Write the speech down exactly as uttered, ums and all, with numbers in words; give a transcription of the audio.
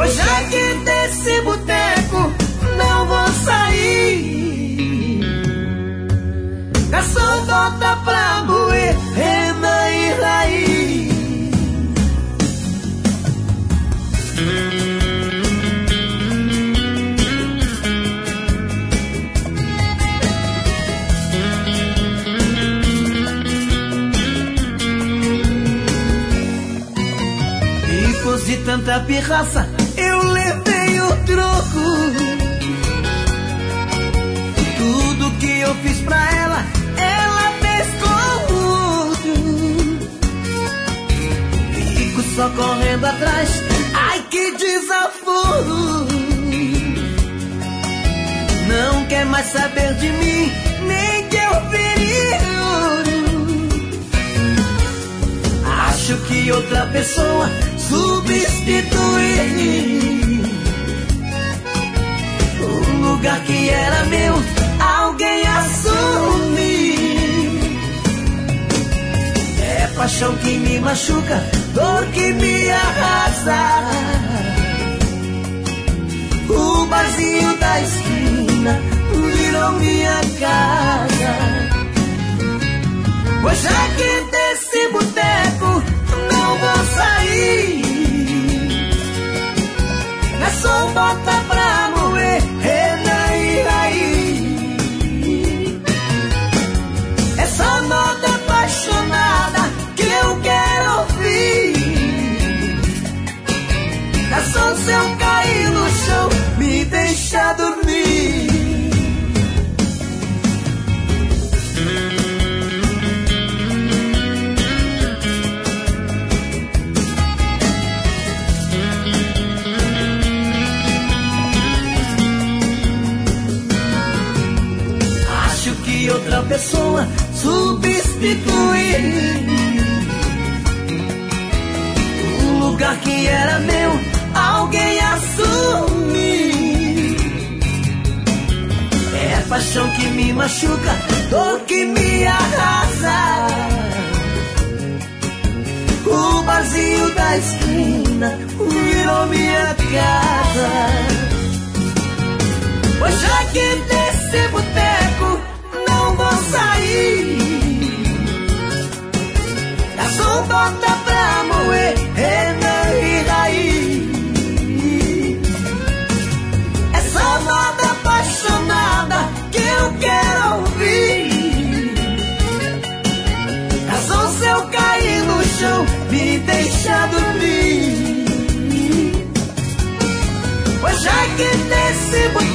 Pois já que desse boteco não vou sair. Garçom, bota pra moer Renan e Raí. Depois de tanta pirraça eu levei o troco. Tudo que eu fiz pra ela, ela fez com outro. Fico só correndo atrás, ai que desaforo. Não quer mais saber de mim, nem que eu vire ouro. Acho que outra pessoa substituir o lugar que era meu, alguém assumir. É paixão que me machuca, dor que me arrasa. O barzinho da esquina virou minha casa. Pois já que desse boteco não vou sair. Garçom, bota pra moer Renan e Raí. Essa nota apaixonada que eu quero ouvir. Garçom, se eu cair no chão, me deixa dormir. Outra pessoa substituir o lugar que era meu, alguém assumir. É a paixão que me machuca, dor que me arrasa. O barzinho da esquina virou minha casa. Pois já que desse boteco não vou sair. Garçom, bota pra moer Renan e Raí. Essa moda apaixonada que eu quero ouvir. Garçom, se eu cair no chão, me deixa dormir. Pois já que desse boteco